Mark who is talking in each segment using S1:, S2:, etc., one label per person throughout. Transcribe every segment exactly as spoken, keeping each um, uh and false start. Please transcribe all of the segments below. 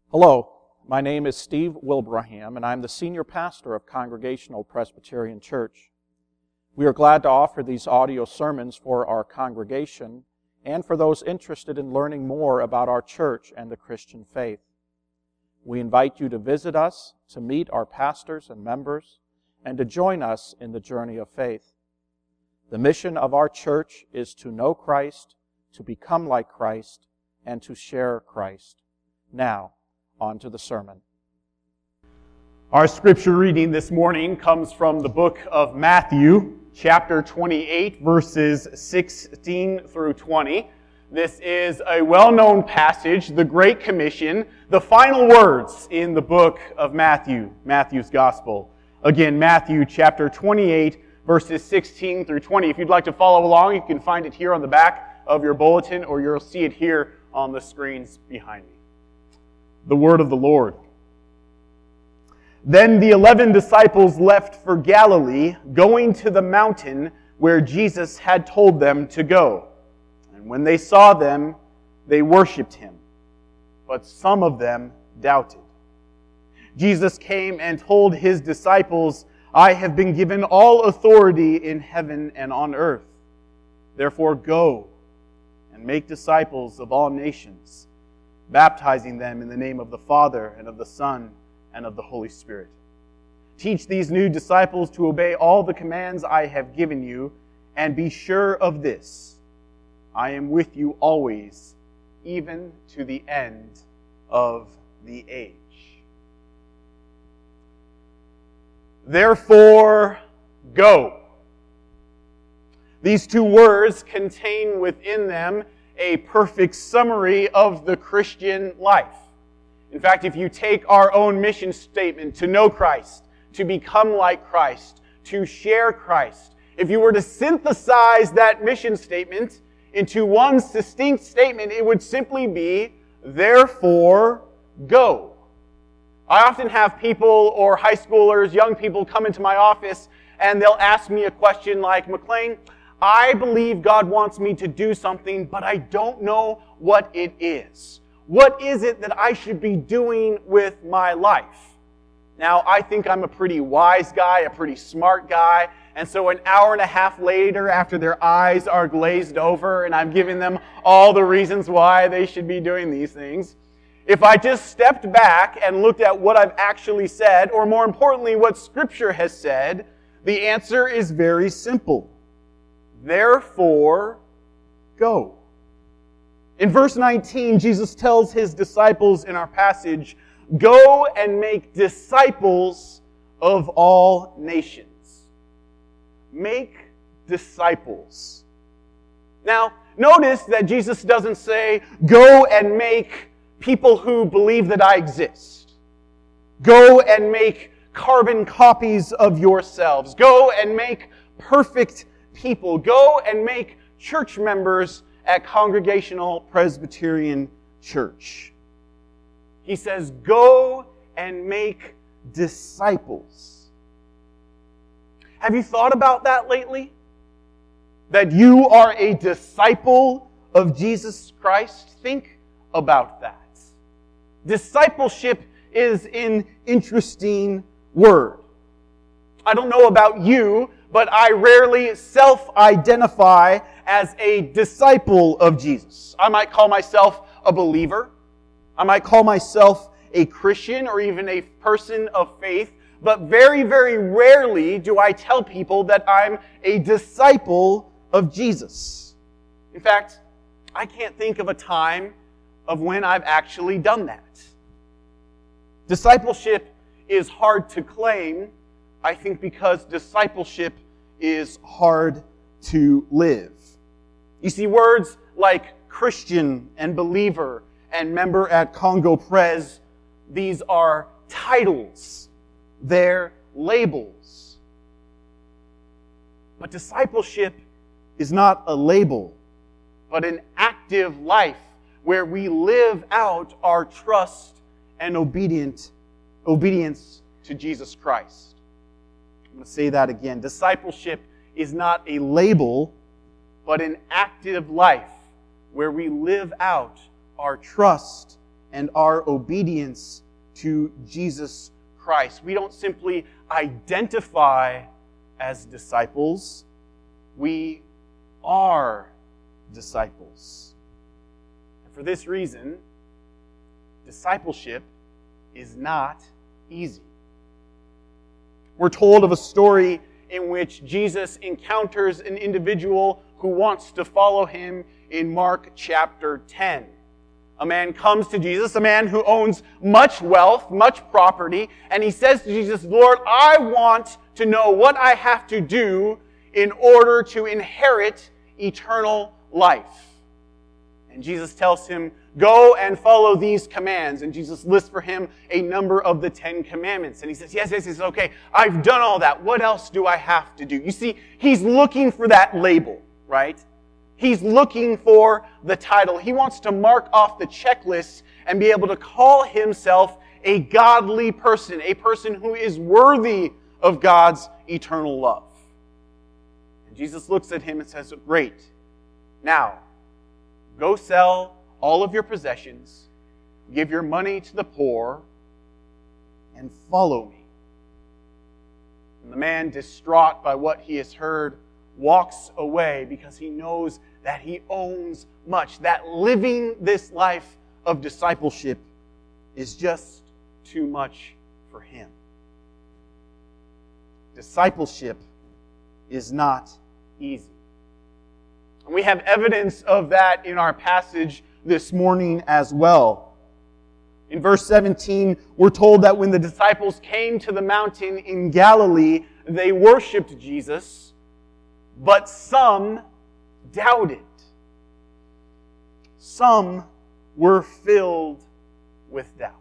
S1: Hello, my name is Steve Wilbraham, and I'm the senior pastor of Congregational Presbyterian Church. We are glad to offer these audio sermons for our congregation and for those interested in learning more about our church and the Christian faith. We invite you to visit us, to meet our pastors and members, and to join us in the journey of faith. The mission of our church is to know Christ, to become like Christ, and to share Christ. Now, on to the sermon.
S2: Our scripture reading this morning comes from the book of Matthew, chapter twenty-eight, verses sixteen through twenty. This is a well-known passage, the Great Commission, the final words in the book of Matthew, Matthew's Gospel. Again, Matthew chapter twenty-eight, verses sixteen through twenty. If you'd like to follow along, you can find it here on the back of your bulletin, or you'll see it here on the screens behind me. The word of the Lord. Then the eleven disciples left for Galilee, going to the mountain where Jesus had told them to go. And when they saw them, they worshipped him. But some of them doubted. Jesus came and told his disciples, "I have been given all authority in heaven and on earth. Therefore go and make disciples of all nations, baptizing them in the name of the Father and of the Son and of the Holy Spirit. Teach these new disciples to obey all the commands I have given you, and be sure of this: I am with you always, even to the end of the age." Therefore, go. These two words contain within them a perfect summary of the Christian life. In fact, if you take our own mission statement, to know Christ, to become like Christ, to share Christ, if you were to synthesize that mission statement into one succinct statement, it would simply be, therefore, go. I often have people or high schoolers, young people come into my office and they'll ask me a question like, "McLean, I believe God wants me to do something, but I don't know what it is. What is it that I should be doing with my life?" Now, I think I'm a pretty wise guy, a pretty smart guy, and so an hour and a half later, after their eyes are glazed over and I'm giving them all the reasons why they should be doing these things, if I just stepped back and looked at what I've actually said, or more importantly, what Scripture has said, the answer is very simple. Therefore, go. In verse nineteen, Jesus tells his disciples in our passage, "Go and make disciples of all nations." Make disciples. Now, notice that Jesus doesn't say, "Go and make people who believe that I exist. Go and make carbon copies of yourselves. Go and make perfect people. Go and make church members at Congregational Presbyterian Church." He says, go and make disciples. Have you thought about that lately? That you are a disciple of Jesus Christ? Think about that. Discipleship is an interesting word. I don't know about you, but I rarely self-identify as a disciple of Jesus. I might call myself a believer. I might call myself a Christian or even a person of faith. But very, very rarely do I tell people that I'm a disciple of Jesus. In fact, I can't think of a time of when I've actually done that. Discipleship is hard to claim, I think, because discipleship is hard to live. You see, words like Christian and believer and member at Congo Pres, these are titles. They're labels. But discipleship is not a label, but an active life where we live out our trust and obedient, obedience to Jesus Christ. I'm going to say that again. Discipleship is not a label, but an active life where we live out our trust and our obedience to Jesus Christ. We don't simply identify as disciples, we are disciples. And for this reason, discipleship is not easy. We're told of a story in which Jesus encounters an individual who wants to follow him in Mark chapter ten. A man comes to Jesus, a man who owns much wealth, much property, and he says to Jesus, "Lord, I want to know what I have to do in order to inherit eternal life." And Jesus tells him, "Go and follow these commands." And Jesus lists for him a number of the Ten Commandments. And he says, yes, yes, yes, okay, I've done all that. What else do I have to do? You see, he's looking for that label, right? He's looking for the title. He wants to mark off the checklist and be able to call himself a godly person, a person who is worthy of God's eternal love. And Jesus looks at him and says, "Great. Now, go sell all of your possessions, give your money to the poor, and follow me." And the man, distraught by what he has heard, walks away because he knows that he owns much, that living this life of discipleship is just too much for him. Discipleship is not easy. And we have evidence of that in our passage this morning as well. In verse seventeen, we're told that when the disciples came to the mountain in Galilee, they worshipped Jesus, but some doubted. Some were filled with doubt.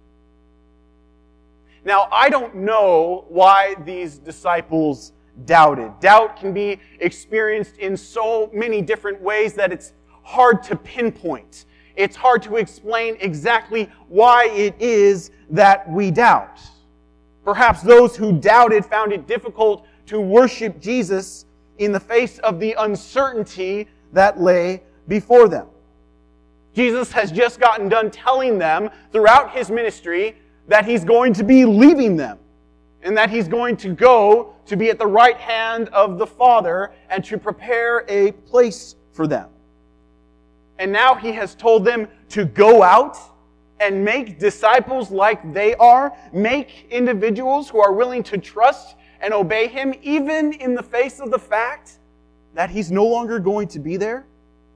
S2: Now, I don't know why these disciples doubted. Doubt can be experienced in so many different ways that it's hard to pinpoint. It's hard to explain exactly why it is that we doubt. Perhaps those who doubted found it difficult to worship Jesus in the face of the uncertainty that lay before them. Jesus has just gotten done telling them throughout his ministry that he's going to be leaving them and that he's going to go to be at the right hand of the Father and to prepare a place for them. And now he has told them to go out and make disciples like they are, make individuals who are willing to trust and obey him, even in the face of the fact that he's no longer going to be there.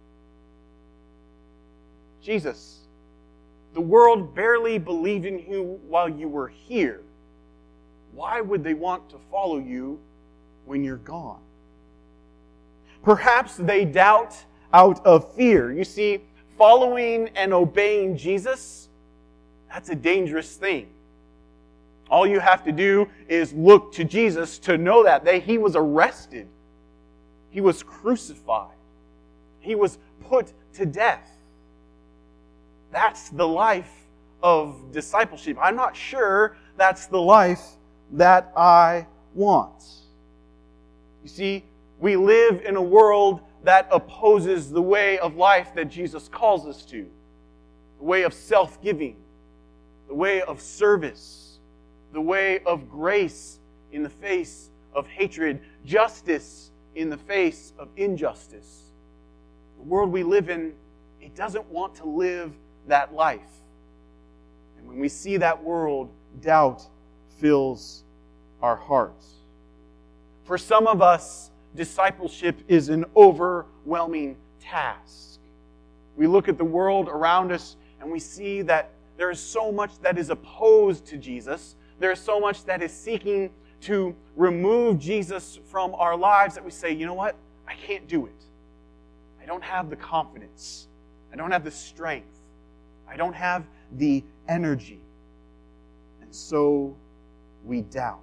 S2: Jesus, the world barely believed in you while you were here. Why would they want to follow you when you're gone? Perhaps they doubt out of fear. You see, following and obeying Jesus, that's a dangerous thing. All you have to do is look to Jesus to know that. that he was arrested. He was crucified. He was put to death. That's the life of discipleship. I'm not sure that's the life that I want. You see, we live in a world that opposes the way of life that Jesus calls us to. The way of self-giving. The way of service. The way of grace in the face of hatred. Justice in the face of injustice. The world we live in, it doesn't want to live that life. And when we see that world, doubt fills our hearts. For some of us, discipleship is an overwhelming task. We look at the world around us and we see that there is so much that is opposed to Jesus. There is so much that is seeking to remove Jesus from our lives that we say, you know what? I can't do it. I don't have the confidence. I don't have the strength. I don't have the energy. And so we doubt.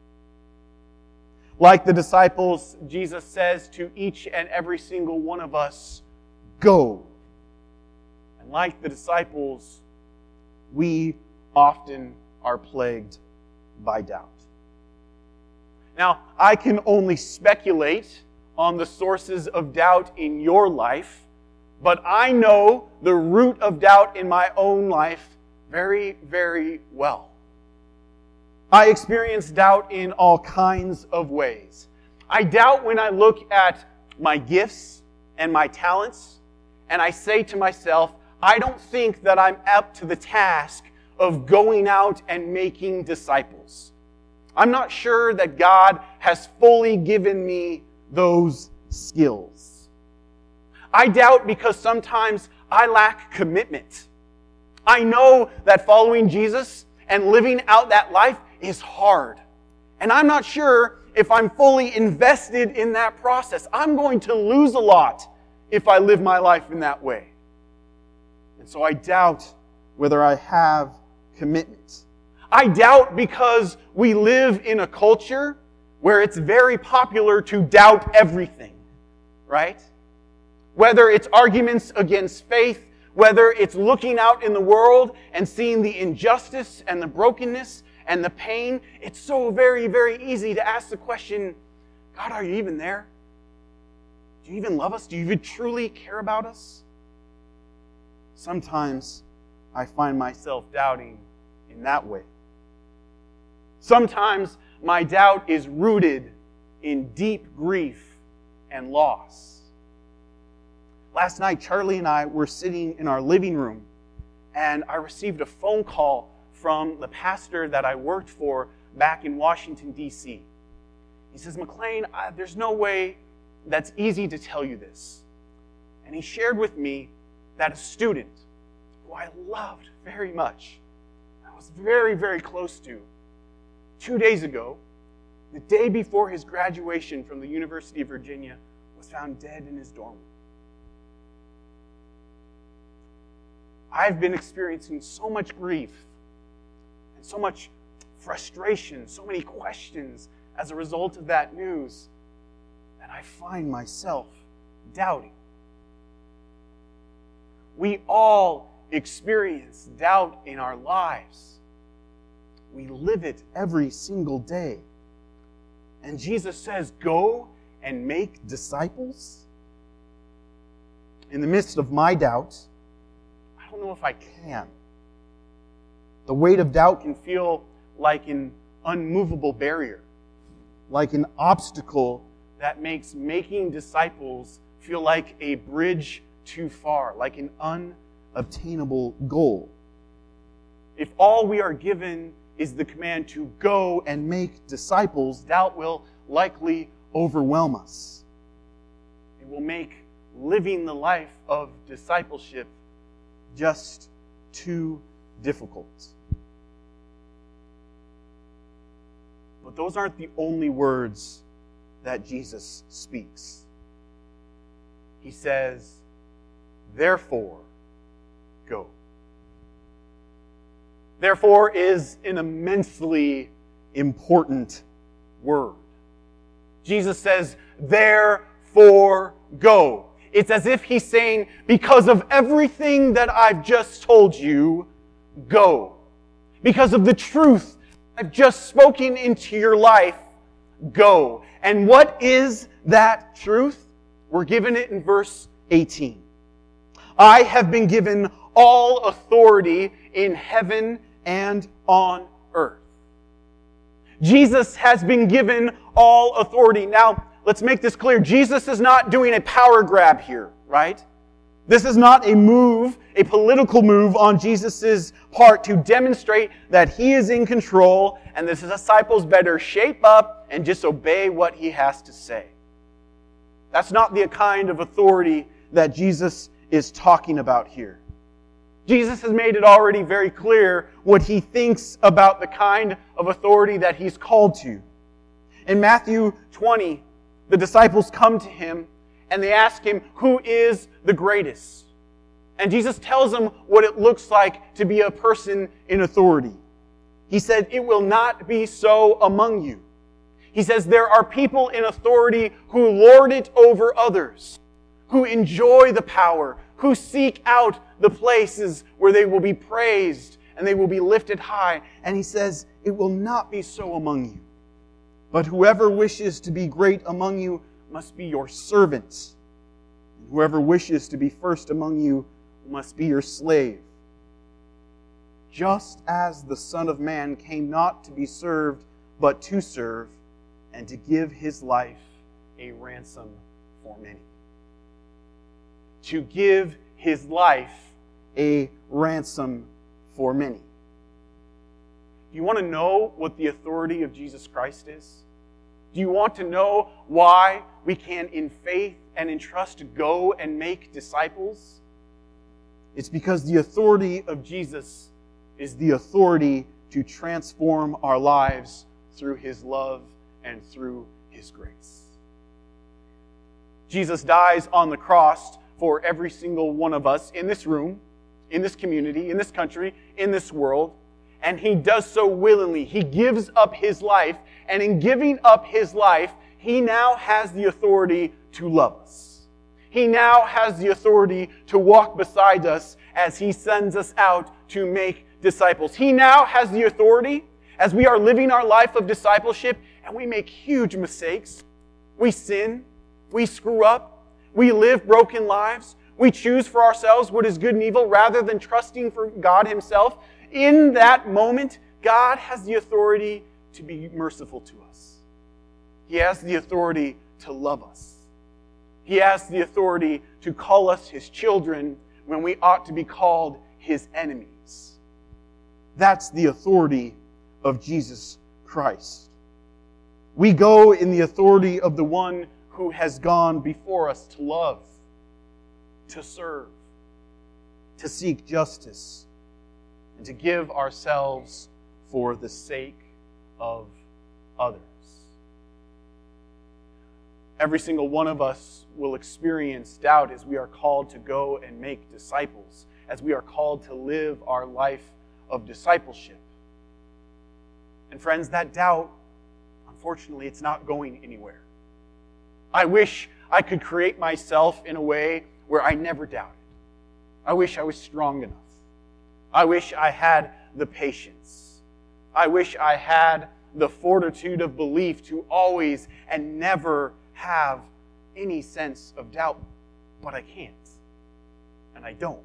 S2: Like the disciples, Jesus says to each and every single one of us, go. And like the disciples, we often are plagued by doubt. Now, I can only speculate on the sources of doubt in your life, but I know the root of doubt in my own life very, very well. I experience doubt in all kinds of ways. I doubt when I look at my gifts and my talents, and I say to myself, I don't think that I'm up to the task of going out and making disciples. I'm not sure that God has fully given me those skills. I doubt because sometimes I lack commitment. I know that following Jesus and living out that life is hard. And I'm not sure if I'm fully invested in that process. I'm going to lose a lot if I live my life in that way. And so I doubt whether I have commitment. I doubt because we live in a culture where it's very popular to doubt everything, right? Whether it's arguments against faith, whether it's looking out in the world and seeing the injustice and the brokenness and the pain, it's so very, very easy to ask the question, God, are you even there? Do you even love us? Do you even truly care about us? Sometimes I find myself doubting in that way. Sometimes my doubt is rooted in deep grief and loss. Last night, Charlie and I were sitting in our living room, and I received a phone call from the pastor that I worked for back in Washington, D C He says, McLean, I, there's no way that's easy to tell you this. And he shared with me that a student who I loved very much, I was very, very close to, two days ago, the day before his graduation from the University of Virginia, was found dead in his dorm room. I've been experiencing so much grief and so much frustration, so many questions as a result of that news, that I find myself doubting. We all experience doubt in our lives. We live it every single day. And Jesus says, go and make disciples. In the midst of my doubt, I don't know if I can. The weight of doubt can feel like an unmovable barrier, like an obstacle that makes making disciples feel like a bridge too far, like an unobtainable goal. If all we are given is the command to go and make disciples, doubt will likely overwhelm us. It will make living the life of discipleship just too difficult. But those aren't the only words that Jesus speaks. He says, therefore, go. Therefore is an immensely important word. Jesus says, therefore, go. It's as if he's saying, because of everything that I've just told you, go. Because of the truth I've just spoken into your life, go. And what is that truth? We're given it in verse eighteen. I have been given all authority in heaven and on earth. Jesus has been given all authority. Now, let's make this clear. Jesus is not doing a power grab here, right? This is not a move, a political move on Jesus' part to demonstrate that he is in control and the disciples better shape up and just obey what he has to say. That's not the kind of authority that Jesus is talking about here. Jesus has made it already very clear what he thinks about the kind of authority that he's called to. In Matthew twenty, the disciples come to him and they ask him, who is the greatest? And Jesus tells them what it looks like to be a person in authority. He said, it will not be so among you. He says, there are people in authority who lord it over others, who enjoy the power, who seek out the places where they will be praised and they will be lifted high. And he says, it will not be so among you. But whoever wishes to be great among you must be your servant. And Whoever wishes to be first among you must be your slave. Just as the Son of Man came not to be served, but to serve, and to give his life a ransom for many. To give his life a ransom for many. Do you want to know what the authority of Jesus Christ is? Do you want to know why we can, in faith and in trust, go and make disciples? It's because the authority of Jesus is the authority to transform our lives through his love and through his grace. Jesus dies on the cross for every single one of us in this room, in this community, in this country, in this world. And he does so willingly. He gives up his life. And in giving up his life, he now has the authority to love us. He now has the authority to walk beside us as he sends us out to make disciples. He now has the authority as we are living our life of discipleship and we make huge mistakes. We sin. We screw up. We live broken lives. We choose for ourselves what is good and evil rather than trusting for God himself. In that moment, God has the authority to be merciful to us. He has the authority to love us. He has the authority to call us his children when we ought to be called his enemies. That's the authority of Jesus Christ. We go in the authority of the one who has gone before us to love, to serve, to seek justice, and to give ourselves for the sake of others. Every single one of us will experience doubt as we are called to go and make disciples, as we are called to live our life of discipleship. And friends, that doubt, unfortunately, it's not going anywhere. I wish I could create myself in a way where I never doubted. I wish I was strong enough. I wish I had the patience. I wish I had the fortitude of belief to always and never have any sense of doubt. But I can't. And I don't.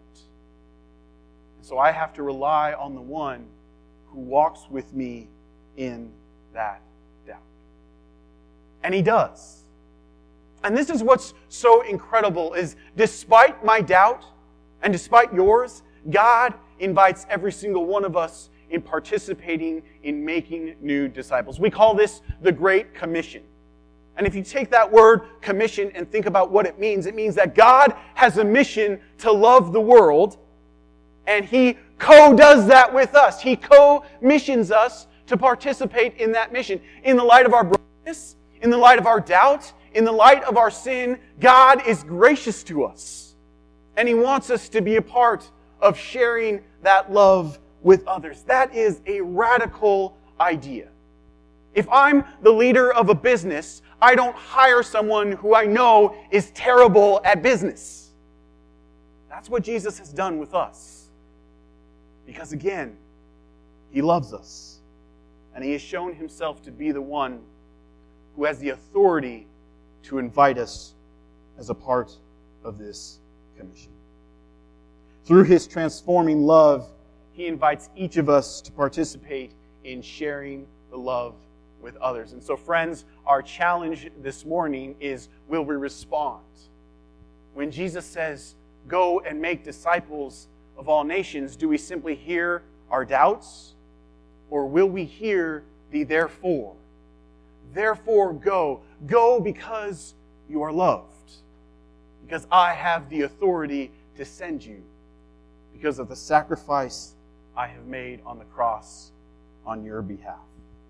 S2: So I have to rely on the one who walks with me in that doubt. And he does. And this is what's so incredible is despite my doubt and despite yours, God invites every single one of us in participating in making new disciples. We call this the Great Commission. And if you take that word commission and think about what it means, it means that God has a mission to love the world, and he co-does that with us. He co-missions us to participate in that mission. In the light of our brokenness, in the light of our doubt, in the light of our sin, God is gracious to us. And he wants us to be a part of sharing that love with others. That is a radical idea. If I'm the leader of a business, I don't hire someone who I know is terrible at business. That's what Jesus has done with us. Because again, he loves us. And he has shown himself to be the one who has the authority to invite us as a part of this commission. Through his transforming love, he invites each of us to participate in sharing the love with others. And so, friends, our challenge this morning is, will we respond? When Jesus says, go and make disciples of all nations, do we simply hear our doubts? Or will we hear the therefore? Therefore go. Go because you are loved. Because I have the authority to send you. Because of the sacrifice I have made on the cross on your behalf.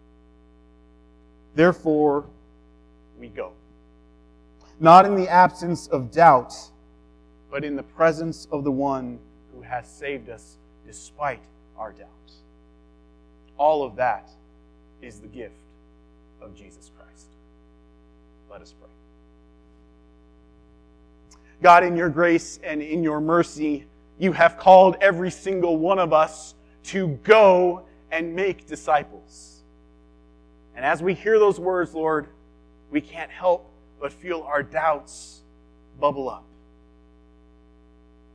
S2: Therefore, we go. Not in the absence of doubt, but in the presence of the one who has saved us despite our doubt. All of that is the gift of Jesus Christ. Let us pray. God, in your grace and in your mercy, you have called every single one of us to go and make disciples. And as we hear those words, Lord, we can't help but feel our doubts bubble up.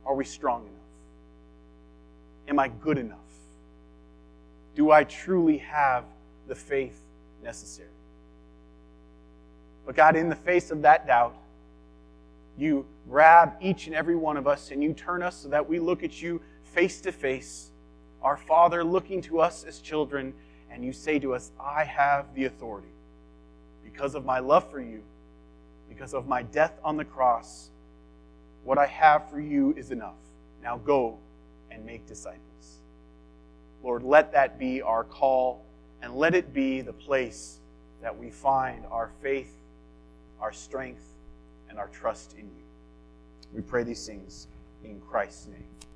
S2: Are we strong enough? Am I good enough? Do I truly have the faith necessary? But God, in the face of that doubt, you grab each and every one of us and you turn us so that we look at you face to face, our Father looking to us as children, and you say to us, I have the authority. Because of my love for you, because of my death on the cross, what I have for you is enough. Now go and make disciples. Lord, let that be our call, and let it be the place that we find our faith, our strength, and our trust in you. We pray these things in Christ's name.